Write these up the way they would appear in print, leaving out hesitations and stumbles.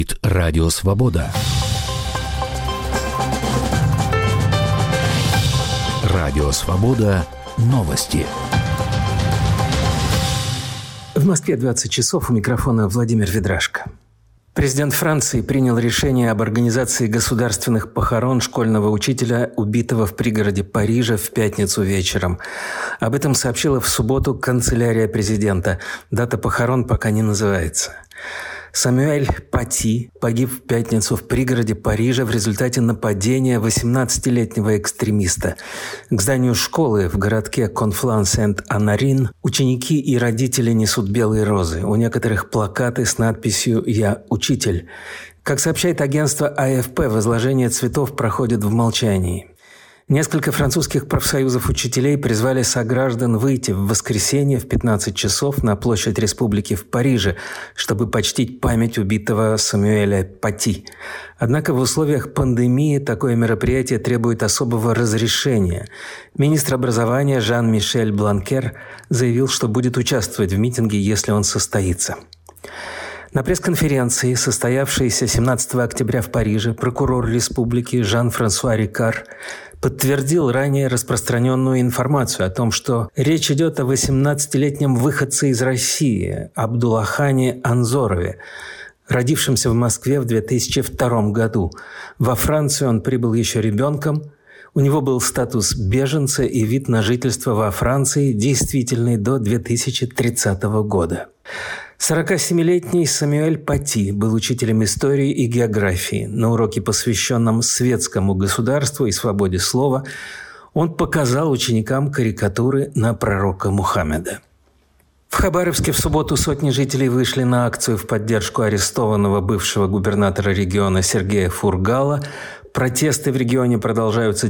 Радио Свобода. Радио Свобода. Новости. В Москве 20 часов. У микрофона Владимир Ведрашко. Президент Франции принял решение об организации государственных похорон школьного учителя, убитого в пригороде Парижа в пятницу вечером. Об этом сообщила в субботу канцелярия президента. Дата похорон пока не называется. Самюэль Пати погиб в пятницу в пригороде Парижа в результате нападения 18-летнего экстремиста. К зданию школы в городке Конфлан-Сент-Анарин ученики и родители несут белые розы. У некоторых плакаты с надписью «Я учитель». Как сообщает агентство АФП, возложение цветов проходит в молчании. Несколько французских профсоюзов учителей призвали сограждан выйти в воскресенье в 15 часов на площадь Республики в Париже, чтобы почтить память убитого Самюэля Пати. Однако в условиях пандемии такое мероприятие требует особого разрешения. Министр образования Жан-Мишель Бланкер заявил, что будет участвовать в митинге, если он состоится. На пресс-конференции, состоявшейся 17 октября в Париже, прокурор республики Жан-Франсуа Рикар подтвердил ранее распространенную информацию о том, что речь идет о 18-летнем выходце из России Абдулахане Анзорове, родившемся в Москве в 2002 году. Во Францию он прибыл еще ребенком. У него был статус беженца и вид на жительство во Франции, действительный до 2030 года. 47-летний Самюэль Пати был учителем истории и географии. На уроке, посвященном светскому государству и свободе слова, он показал ученикам карикатуры на пророка Мухаммеда. В Хабаровске в субботу сотни жителей вышли на акцию в поддержку арестованного бывшего губернатора региона Сергея Фургала. Протесты в регионе продолжаются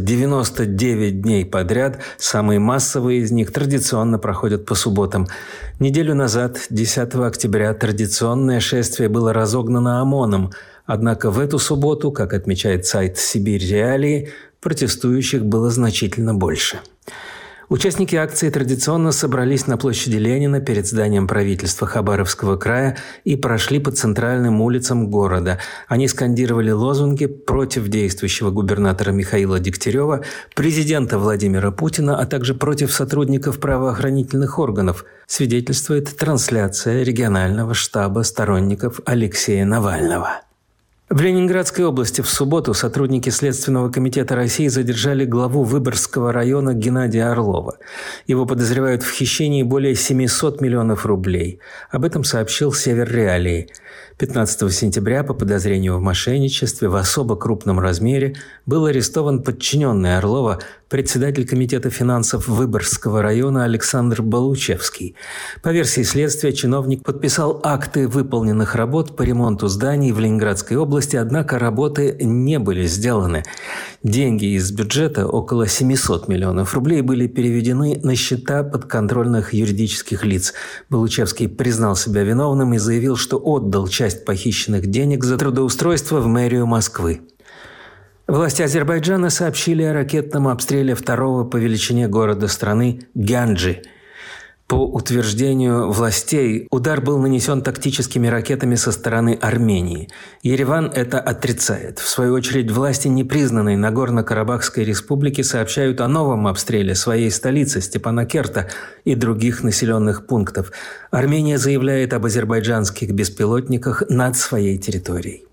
99 дней подряд. Самые массовые из них традиционно проходят по субботам. Неделю назад, 10 октября, традиционное шествие было разогнано ОМОНом. Однако в эту субботу, как отмечает сайт «Сибирь Реалии», протестующих было значительно больше. Участники акции традиционно собрались на площади Ленина перед зданием правительства Хабаровского края и прошли по центральным улицам города. Они скандировали лозунги против действующего губернатора Михаила Дегтярева, президента Владимира Путина, а также против сотрудников правоохранительных органов, свидетельствует трансляция регионального штаба сторонников Алексея Навального. В Ленинградской области в субботу сотрудники Следственного комитета России задержали главу Выборгского района Геннадия Орлова. Его подозревают в хищении более 700 миллионов рублей. Об этом сообщил Север Реалии. 15 сентября по подозрению в мошенничестве в особо крупном размере был арестован подчиненный Орлова, председатель комитета финансов Выборгского района Александр Балучевский. По версии следствия, чиновник подписал акты выполненных работ по ремонту зданий в Ленинградской области, однако работы не были сделаны. Деньги из бюджета, около 700 миллионов рублей, были переведены на счета подконтрольных юридических лиц. Балучевский признал себя виновным и заявил, что отдал часть похищенных денег за трудоустройство в мэрию Москвы. Власти Азербайджана сообщили о ракетном обстреле второго по величине города страны Гянджи. По утверждению властей, удар был нанесен тактическими ракетами со стороны Армении. Ереван это отрицает. В свою очередь, власти непризнанной Нагорно-Карабахской республики сообщают о новом обстреле своей столицы Степанакерта и других населенных пунктов. Армения заявляет об азербайджанских беспилотниках над своей территорией.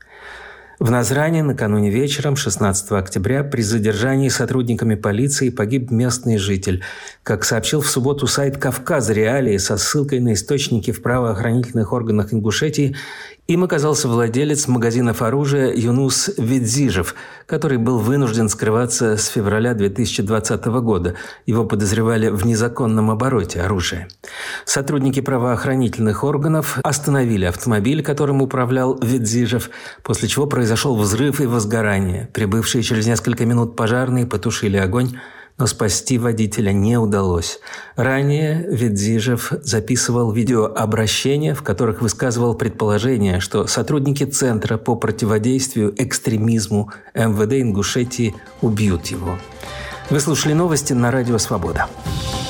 В Назране накануне вечером 16 октября при задержании сотрудниками полиции погиб местный житель. Как сообщил в субботу сайт «Кавказ Реалии» со ссылкой на источники в правоохранительных органах Ингушетии, им оказался владелец магазинов оружия Юнус Ведзижев, который был вынужден скрываться с февраля 2020 года. Его подозревали в незаконном обороте оружия. Сотрудники правоохранительных органов остановили автомобиль, которым управлял Ведзижев, после чего произошел взрыв и возгорание. Прибывшие через несколько минут пожарные потушили огонь, но спасти водителя не удалось. Ранее Ведзижев записывал видеообращения, в которых высказывал предположение, что сотрудники Центра по противодействию экстремизму МВД Ингушетии убьют его. Вы слушали новости на Радио Свобода.